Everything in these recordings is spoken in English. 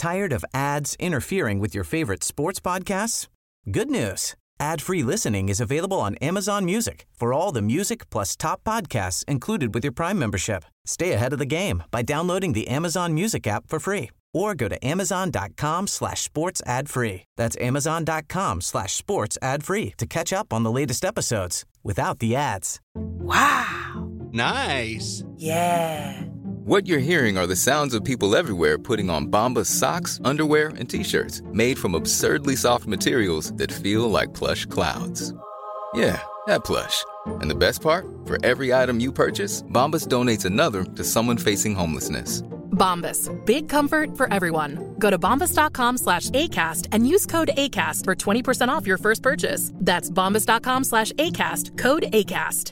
Tired of ads interfering with your favorite sports podcasts? Good news. Ad-free listening is available on Amazon Music for all the music plus top podcasts included with your Prime membership. Stay ahead of the game by downloading the Amazon Music app for free or go to amazon.com/sports ad free. That's amazon.com/sports ad free to catch up on the latest episodes without the ads. Wow. Nice. Yeah. What you're hearing are the sounds of people everywhere putting on Bombas socks, underwear, and T-shirts made from absurdly soft materials that feel like plush clouds. Yeah, that plush. And the best part? For every item you purchase, Bombas donates another to someone facing homelessness. Bombas. Big comfort for everyone. Go to bombas.com/ACAST and use code ACAST for 20% off your first purchase. That's bombas.com/ACAST. Code ACAST.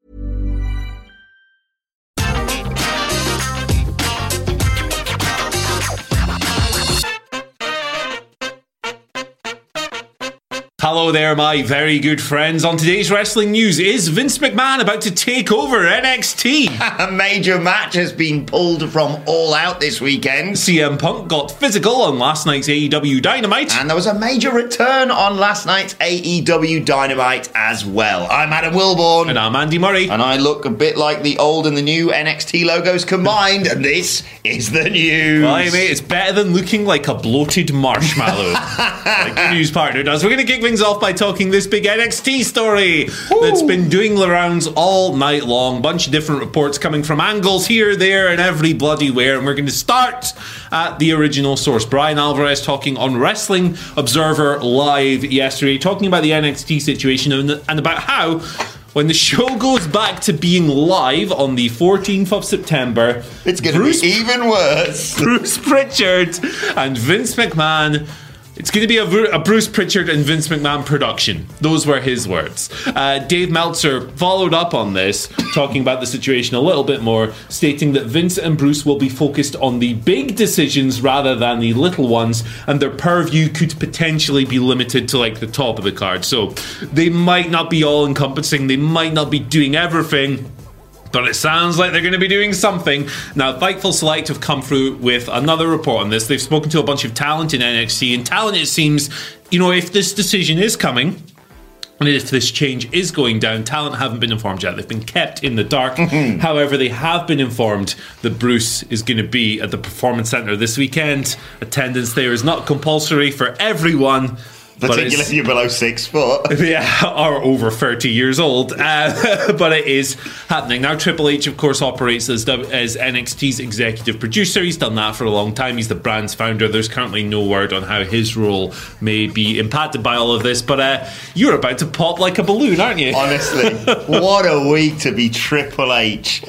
Hello there, my very good friends. On today's wrestling news, is Vince McMahon about to take over NXT? A major match has been pulled from All Out this weekend. CM Punk got physical on last night's AEW Dynamite. And there was a major return on last night's AEW Dynamite as well. I'm Adam Wilborn. And I'm Andy Murray. And I look a bit like the old and the new NXT logos combined. And this is the news. Well, hey, mate, it's better than looking like a bloated marshmallow. Like your news partner does. We're going to kick things off by talking this big NXT story that's been doing the rounds all night long. Bunch of different reports coming from angles here, there, and every bloody where. And we're going to start at the original source. Brian Alvarez talking on Wrestling Observer Live yesterday, talking about the NXT situation and about how when the show goes back to being live on the 14th of September, it's going to be even worse. Bruce Pritchard and Vince McMahon. It's going to be a Bruce Pritchard and Vince McMahon production. Those were his words. Dave Meltzer followed up on this, talking about the situation a little bit more, stating that Vince and Bruce will be focused on the big decisions rather than the little ones, and their purview could potentially be limited to like the top of the card. So they might not be all-encompassing, they might not be doing everything, but it sounds like they're going to be doing something. Now, Fightful Select have come through with another report on this. They've spoken to a bunch of talent in NXT, and talent, it seems, if this decision is coming, and if this change is going down, talent haven't been informed yet. They've been kept in the dark. However, they have been informed that Bruce is going to be at the Performance Center this weekend. Attendance there is not compulsory for everyone. Particularly if you're below 6 foot. Yeah, or over 30 years old. But it is happening. Now, Triple H, of course, operates as NXT's executive producer. He's done that for a long time. He's the brand's founder. There's currently no word on how his role may be impacted by all of this. But you're about to pop like a balloon, aren't you? Honestly, what a week to be Triple H.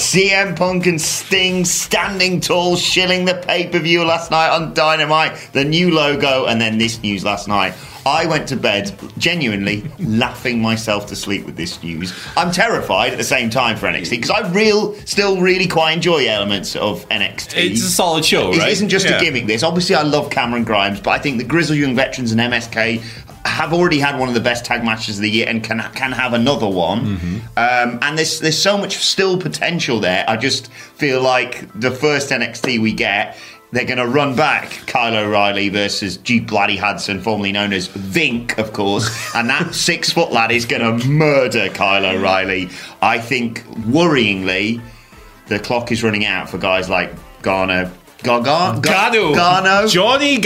CM Punk and Sting standing tall, shilling the pay-per-view last night on Dynamite. The new logo, and then this news last night. I went to bed genuinely laughing myself to sleep with this news. I'm terrified at the same time for NXT because I still really quite enjoy elements of NXT. It's a solid show, right? It isn't just a gimmick, this. Obviously, I love Cameron Grimes, but I think the Grizzled Young Veterans and MSK have already had one of the best tag matches of the year and can have another one. And there's so much still potential there. I just feel like the first NXT we get, they're going to run back Kyle O'Reilly versus G. Bloody Hudson, formerly known as Vink, of course. And that 6-foot lad is going to murder Kyle O'Reilly. I think, worryingly, the clock is running out for guys like Johnny Gargano, Johnny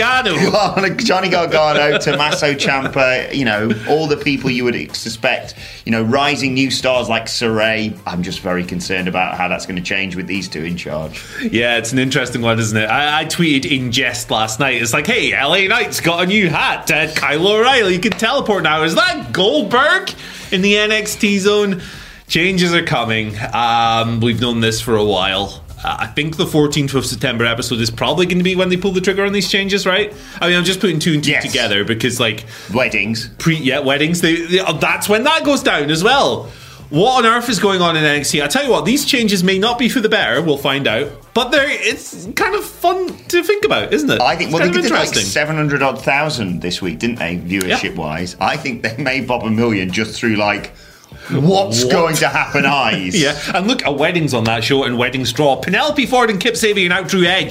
Gargano, Tommaso Ciampa, all the people you would suspect, rising new stars like Saray. I'm just very concerned about how that's going to change with these two in charge. Yeah, it's an interesting one, isn't it? I tweeted in jest last night. It's like, hey, LA Knight's got a new hat. Kyle O'Reilly can teleport now. Is that Goldberg in the NXT zone? Changes are coming. We've known this for a while. I think the 14th of September episode is probably going to be when they pull the trigger on these changes, right? I mean, I'm just putting two and two together because, weddings. Weddings. That's when that goes down as well. What on earth is going on in NXT? I tell you what, these changes may not be for the better. We'll find out. But it's kind of fun to think about, isn't it? I think, they did 700,000 this week, didn't they, viewership-wise? I think they may bob $1 million just through, what's going to happen eyes. Yeah, and look, a wedding's on that show and weddings draw. Penelope Ford and Kip Sabian out Drew Edge.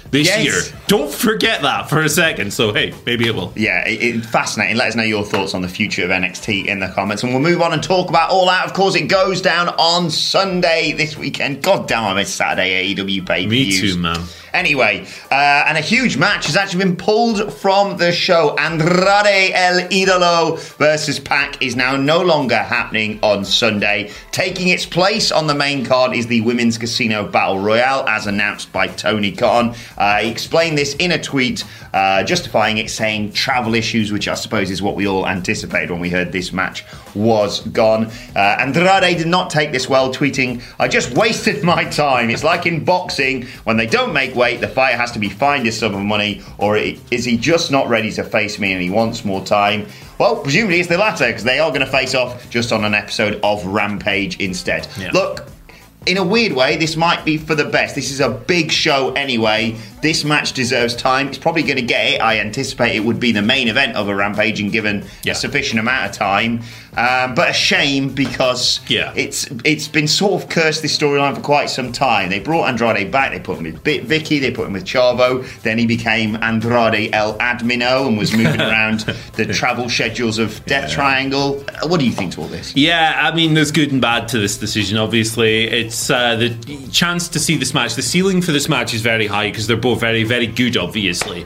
this Yes. year. Don't forget that for a second. So, hey, maybe it will. Yeah, fascinating. Let us know your thoughts on the future of NXT in the comments, and we'll move on and talk about All Out. Of course, it goes down on Sunday this weekend. God damn, I miss Saturday AEW pay-per-views. Me too, man. Anyway, and a huge match has actually been pulled from the show. Andrade El Idolo versus Pac is now no longer happening on Sunday. Taking its place on the main card is the Women's Casino Battle Royale, as announced by Tony Khan. He explained this in a tweet, justifying it, saying travel issues, which I suppose is what we all anticipated when we heard this match was gone. Andrade did not take this well, tweeting, "I just wasted my time. It's like in boxing, when they don't make weight, the fighter has to be fined a sum of money, or is he just not ready to face me and he wants more time?" Well, presumably it's the latter, because they are going to face off just on an episode of Rampage instead. Yeah. Look, in a weird way, this might be for the best. This is a big show anyway. This match deserves time. It's probably going to get it. I anticipate it would be the main event of a Rampage and given a sufficient amount of time. But a shame, because it's been sort of cursed, this storyline, for quite some time. They brought Andrade back. They put him with Vicky. They put him with Chavo. Then he became Andrade El Admino and was moving around the travel schedules of Death Triangle. What do you think to all this? Yeah, I mean, there's good and bad to this decision, obviously. It's the chance to see this match. The ceiling for this match is very high because they're both very, very good, obviously.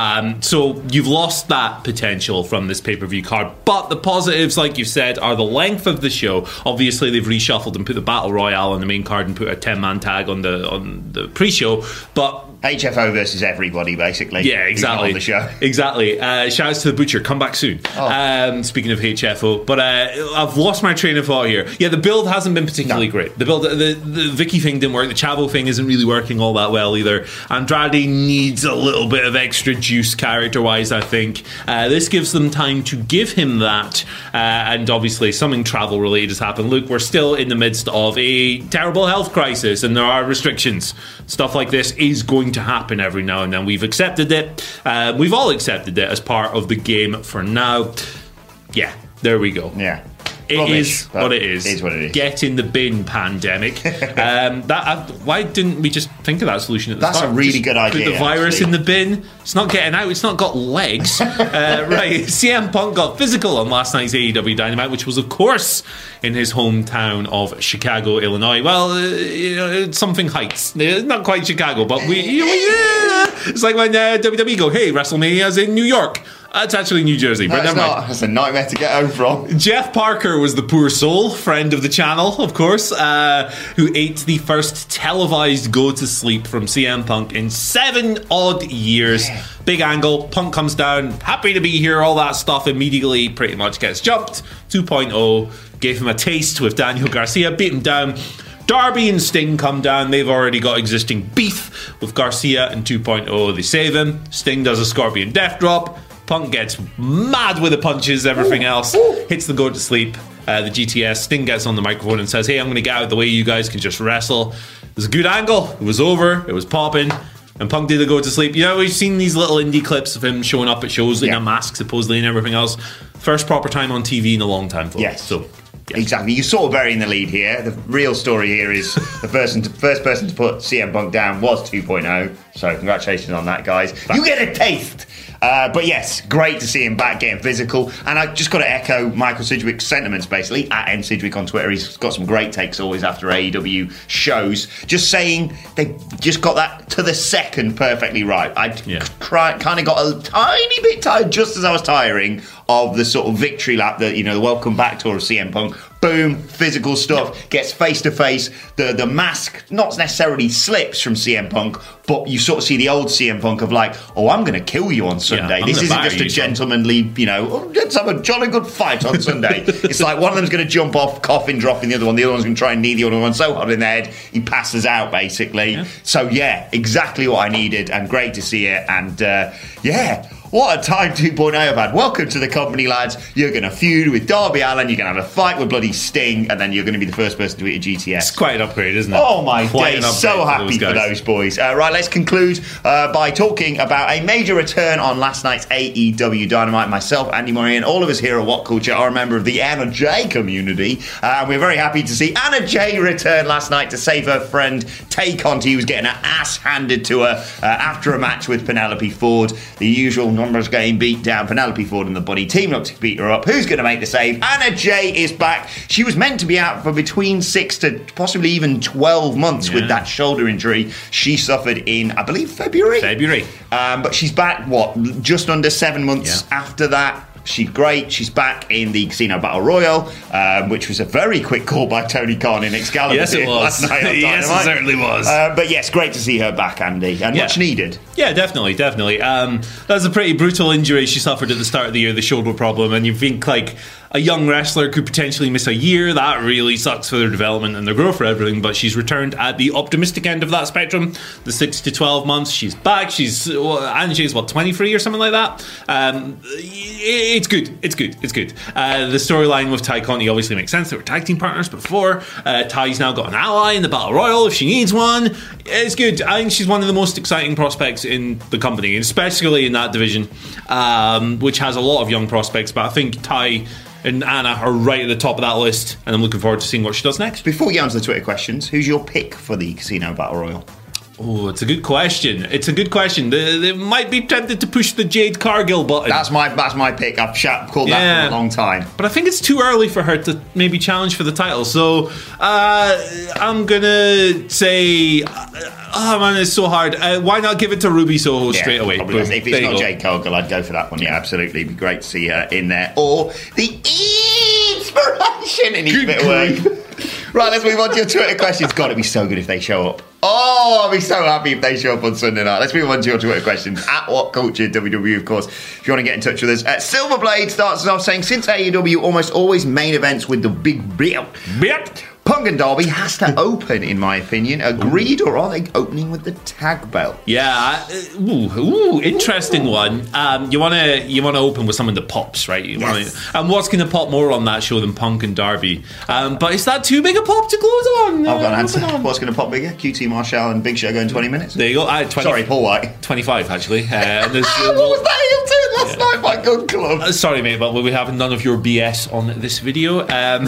So you've lost that potential from this pay-per-view card. But the positives, like you've said, are the length of the show. Obviously, they've reshuffled and put the Battle Royale on the main card and put a 10-man tag on the pre-show. But HFO versus everybody, basically. Yeah, exactly. On the show. Exactly. Shout out to the Butcher. Come back soon. Speaking of HFO. But I've lost my train of thought here. Yeah, the build hasn't been particularly great. The build, the Vicky thing didn't work. The Chavo thing isn't really working all that well either. Andrade needs a little bit of extra juice character-wise, I think. This gives them time to give him that. And obviously, something travel-related has happened. Look, we're still in the midst of a terrible health crisis, and there are restrictions. Stuff like this is going to happen every now and then. We've accepted it. We've all accepted it as part of the game for now. Yeah, there we go. Yeah. It is what it is. It is what it is. Get in the bin, pandemic. Why didn't we just think of that solution at the start? That's a really good idea. Put the virus in the bin. It's not getting out. It's not got legs. Right. CM Punk got physical on last night's AEW Dynamite, which was, of course, in his hometown of Chicago, Illinois. Well, it's something Heights. Not quite Chicago, but it's like when WWE go, "Hey, WrestleMania's in New York." That's actually New Jersey, but never mind. That's a nightmare to get home from. Jeff Parker was the poor soul, friend of the channel, of course, who ate the first televised go-to-sleep from CM Punk in 7 odd years. Yeah. Big angle, Punk comes down, happy to be here, all that stuff immediately pretty much gets jumped. 2.0, gave him a taste with Daniel Garcia, beat him down. Darby and Sting come down. They've already got existing beef with Garcia and 2.0. They save him. Sting does a Scorpion Death Drop. Punk gets mad with the punches, everything else. Hits the go to sleep. The GTS. Sting gets on the microphone and says, "Hey, I'm going to get out of the way. You guys can just wrestle." It was a good angle. It was over. It was popping. And Punk did the go to sleep. You know, we've seen these little indie clips of him showing up at shows in a mask, supposedly, and everything else. First proper time on TV in a long time, folks. Yes. So, yes. Exactly. You're sort of burying the lead here. The real story here is the first person to put CM Punk down was 2.0. So congratulations on that, guys. You get a taste. But yes, great to see him back getting physical. And I just got to echo Michael Sidgwick's sentiments, basically, at @MSidgwick on Twitter. He's got some great takes always after AEW shows. Just saying they just got that to the second perfectly right. I kind of got a tiny bit tired just as I was tiring of the sort of victory lap, the welcome back tour of CM Punk. Boom, physical stuff, gets face to face. The mask not necessarily slips from CM Punk, but you sort of see the old CM Punk of like, "Oh, I'm going to kill you on Sunday. This isn't just a gentlemanly, let's have a jolly good fight on Sunday." It's like one of them's going to jump off, coffin dropping the other one. The other one's going to try and knee the other one so hard in the head he passes out, basically. Yeah. So yeah, exactly what I needed, and great to see it. And What a time 2.0 I've had. Welcome to the company, lads. You're going to feud with Darby Allin, you're going to have a fight with bloody Sting, and then you're going to be the first person to eat a GTS. It's quite an upgrade, isn't it? Oh my Quite days, an upgrade so happy for those boys. Right, let's conclude by talking about a major return on last night's AEW Dynamite. Myself, Andy Murray, and all of us here at What Culture are a member of the Anna Jay community. We're very happy to see Anna Jay return last night to save her friend Tay Conti, who was getting her ass handed to her after a match with Penelope Ford. The usual numbers game beat down. Penelope Ford and the Buddy team up to beat her up. Who's going to make the save? Anna Jay is back. She was meant to be out for between 6 to possibly even 12 months with that shoulder injury she suffered in, I believe, February. But she's back, just under 7 months after that. She's great. She's back in the Casino Battle Royal, which was a very quick call by Tony Khan in Excalibur. Yes, it was. Last night on Yes, it certainly was. But yes, great to see her back, Andy, and much needed. Yeah, definitely. That's a pretty brutal injury she suffered at the start of the year, the shoulder problem, and you think like a young wrestler could potentially miss a year. That really sucks for their development and their growth for everything, but she's returned at the optimistic end of that spectrum, the 6 to 12 months. She's back. She's 23 or something like that. It's good. The storyline with Tay Conti obviously makes sense. They were tag team partners before. Ty's now got an ally in the Battle Royal if she needs one. It's good. I think she's one of the most exciting prospects in the company, especially in that division, which has a lot of young prospects, but I think Ty and Anna are right at the top of that list, and I'm looking forward to seeing what she does next. Before we get on to the Twitter questions, who's your pick for the Casino Battle Royal? Oh, it's a good question. They might be tempted to push the Jade Cargill button. That's my pick. I've called that for a long time. But I think it's too early for her to maybe challenge for the title. So I'm going to say... Oh man, it's so hard. Why not give it to Ruby Soho straight away? If it's not Jade Cargill, I'd go for that one. Yeah, absolutely. It'd be great to see her in there. Or the inspiration in each bit away. Right, let's move on to your Twitter questions. God, it'd be so good if they show up. Oh, I'll be so happy if they show up on Sunday night. Let's move on to your Twitter questions. At What Culture WWE, of course, if you want to get in touch with us. Silverblade starts us off saying, since AEW almost always main events with the big beat, Punk and Darby has to open, in my opinion. Agreed, or are they opening with the tag belt? Yeah, interesting one. You want to open with someone that pops, right? And what's going to pop more on that show than Punk and Darby? But is that too big a pop to close on? I've got an answer. What's going to pop bigger? QT Marshall and Big Show going 20 minutes? There you go. Sorry, Paul White. 25, actually. What was that heel turn last night by Gun Club? Sorry, mate, but we have none of your BS on this video.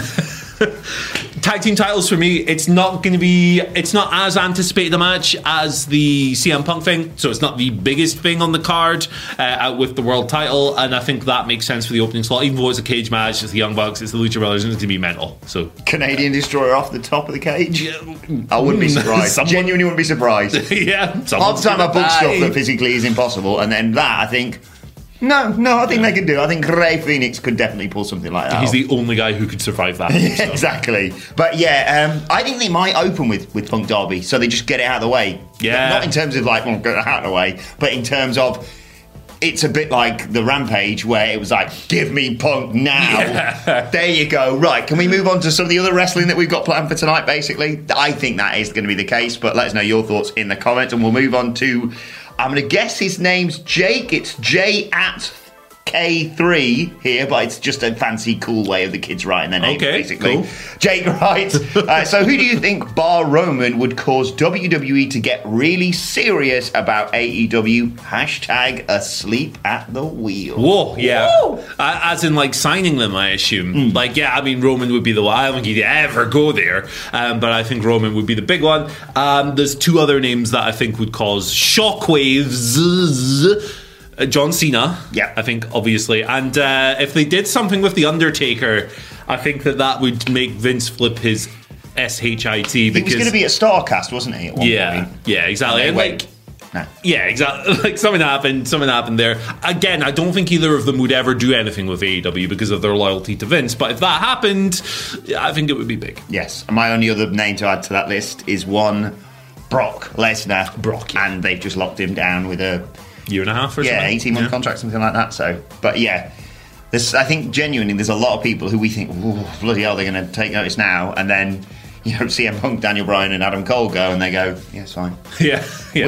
Tag team titles for me, it's not as anticipated a match as the CM Punk thing, so it's not the biggest thing on the card with the world title, and I think that makes sense for the opening slot, even though it's a cage match, it's the Young Bucks, it's the Lucha Brothers, and it's going to be mental. So Canadian Destroyer off the top of the cage? I wouldn't be surprised. Genuinely wouldn't be surprised. Yeah. Half the time I book stuff that physically is impossible, and then that, I think... No, I think they can do it. I think Rey Fenix could definitely pull something like that. He's the only guy who could survive that. Exactly. But I think they might open with Punk Darby, so they just get it out of the way. Yeah. Not in terms of get it out of the way, but in terms of it's a bit like the Rampage where it was like, give me Punk now. Yeah. There you go. Right, can we move on to some of the other wrestling that we've got planned for tonight, basically? I think that is going to be the case, but let us know your thoughts in the comments, and we'll move on to... I'm going to guess his name's Jake. It's J@K3 here, but it's just a fancy, cool way of the kids writing their names, basically. Cool. Jake writes, so who do you think, bar Roman, would cause WWE to get really serious about AEW? # asleep at the wheel. Whoa, yeah. As in, signing them, I assume. Roman would be the one. I don't think he'd ever go there, but I think Roman would be the big one. There's two other names that I think would cause shockwaves. John Cena, I think, obviously. And if they did something with The Undertaker, I think that would make Vince flip his SHIT. Because he was going to be at StarCast, wasn't he, at one point? Yeah, exactly. No. Yeah, exactly. Something happened there. Again, I don't think either of them would ever do anything with AEW because of their loyalty to Vince. But if that happened, I think it would be big. Yes. And my only other name to add to that list is one Brock Lesnar. And they've just locked him down with a... year and a half or something? 18-month contract, something like that. So, but yeah, I think genuinely there's a lot of people who we think, bloody hell, they're going to take notice now, and then CM Punk, Daniel Bryan, and Adam Cole go, and they go, yeah, it's fine. Yeah.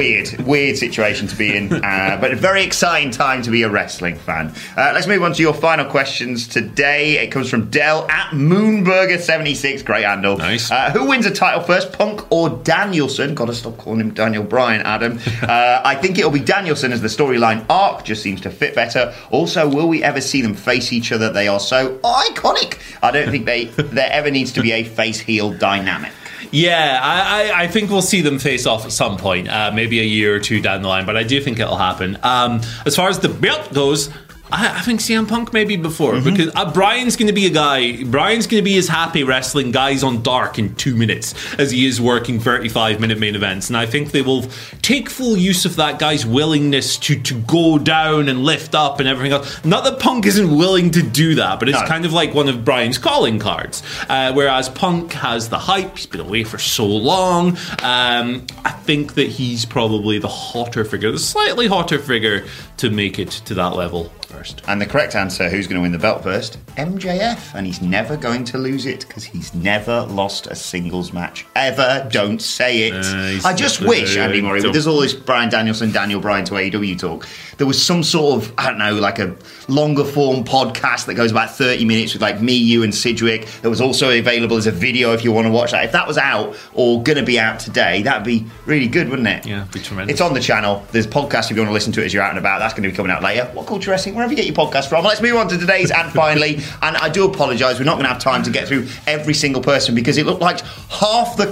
Weird situation to be in, but a very exciting time to be a wrestling fan. Let's move on to your final questions today. It comes from Dell at Moonburger76. Great handle. Nice. Who wins a title first, Punk or Danielson? Gotta stop calling him Daniel Bryan, Adam. I think it'll be Danielson, as the storyline arc just seems to fit better. Also, will we ever see them face each other? They are so iconic. I don't think there ever needs to be a face-heel dynamic. Yeah, I think we'll see them face off at some point, maybe a year or two down the line, but I do think it'll happen. As far as the belt goes, I think CM Punk maybe before, because Brian's going to be a guy. Brian's going to be as happy wrestling guys on Dark in 2 minutes as he is working 35-minute main events, and I think they will take full use of that guy's willingness to go down and lift up and everything else. Not that Punk isn't willing to do that, but it's kind of like one of Brian's calling cards. Whereas Punk has the hype. He's been away for so long. I think that he's probably the hotter figure, the slightly hotter figure to make it to that level first. And the correct answer, who's going to win the belt first? MJF. And he's never going to lose it because he's never lost a singles match. Ever. Don't say it. I just wish, Andy Murray, there's all this Bryan Danielson, Daniel Bryan to AEW talk, there was some sort of, I don't know, like a longer form podcast that goes about 30 minutes with like me, you and Sidgwick that was also available as a video if you want to watch that. If that was out or going to be out today, that'd be really good, wouldn't it? Yeah, it'd be tremendous. It's on the channel. There's podcasts if you want to listen to it as you're out and about. That's going to be coming out later. What Culture Wrestling? Wherever you get your podcast from. Let's move on to today's and finally. And I do apologise, we're not going to have time to get through every single person because it looked like half the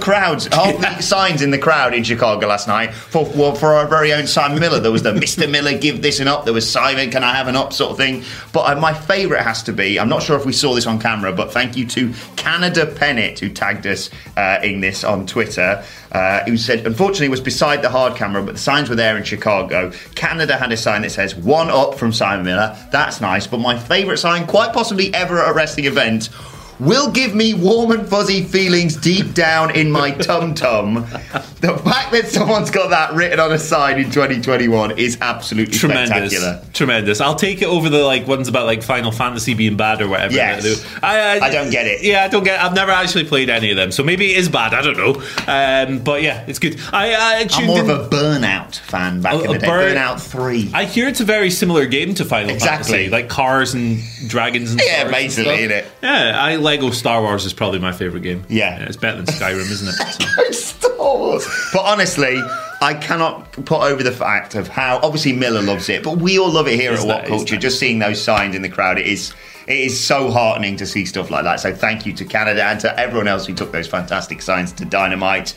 signs in the crowd in Chicago last night for our very own Simon Miller. There was the Mr. Miller give this an up. There was Simon, can I have an up sort of thing. But my favourite has to be, I'm not sure if we saw this on camera, but thank you to Canada Pennant who tagged us in this on Twitter. Who said, unfortunately, it was beside the hard camera, but the signs were there in Chicago. Canada had a sign that says, 1 up from Simon Miller. That's nice. But my favourite sign, quite possibly ever at a wrestling event, will give me warm and fuzzy feelings deep down in my tum-tum. The fact that someone's got that written on a sign in 2021 is absolutely spectacular. Tremendous. I'll take it over the ones about Final Fantasy being bad or whatever. Yes. I don't get it. Yeah, I don't get it. I've never actually played any of them, so maybe it is bad. I don't know. But yeah, it's good. I'm more of a Burnout fan back in the day. Burnout 3. I hear it's a very similar game to Final Fantasy, like cars and dragons and yeah, basically, isn't it? Yeah, Lego Star Wars is probably my favourite game. Yeah. It's better than Skyrim, isn't it? So. Star Wars. But honestly, I cannot put over the fact of how, obviously Miller loves it, but we all love it here at What Culture. Just seeing those signs in the crowd, it is so heartening to see stuff like that. So thank you to Canada and to everyone else who took those fantastic signs to Dynamite.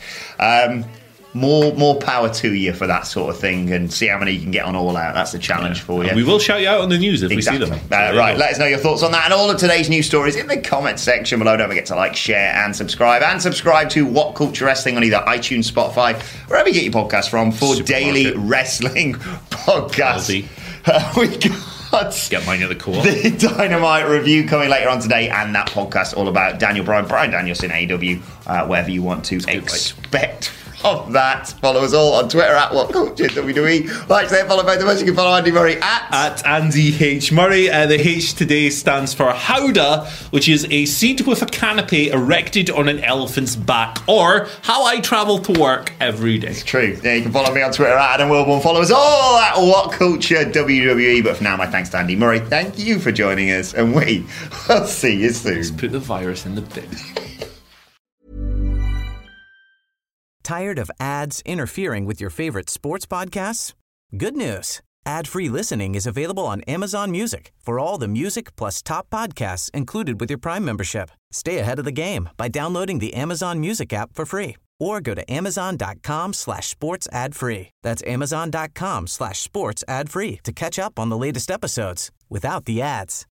More power to you for that sort of thing, and see how many you can get on All Out. That's the challenge for you. And we will shout you out on the news if we see them. Right, let us know your thoughts on that and all of today's news stories in the comments section below. Don't forget to like, share and subscribe. And subscribe to What Culture Wrestling on either iTunes, Spotify, wherever you get your podcasts from for daily wrestling podcasts. We got get mine at the co-op. The Dynamite review coming later on today, and that podcast all about Daniel Bryan, Bryan Danielson, AEW, whatever you want to expect of that. Follow us all on Twitter at What Culture WWE. Like, say, follow both of us. You can follow Andy Murray at Andy H. Murray. The H today stands for Howdah, which is a seat with a canopy erected on an elephant's back, or how I travel to work every day. It's true. Yeah, you can follow me on Twitter at Adam Wilborn. Follow us all at What Culture WWE. But for now, my thanks to Andy Murray. Thank you for joining us, and we will see you soon. Let's put the virus in the bin. Tired of ads interfering with your favorite sports podcasts? Good news. Ad-free listening is available on Amazon Music for all the music plus top podcasts included with your Prime membership. Stay ahead of the game by downloading the Amazon Music app for free or go to amazon.com/sports ad free. That's amazon.com/sports ad free to catch up on the latest episodes without the ads.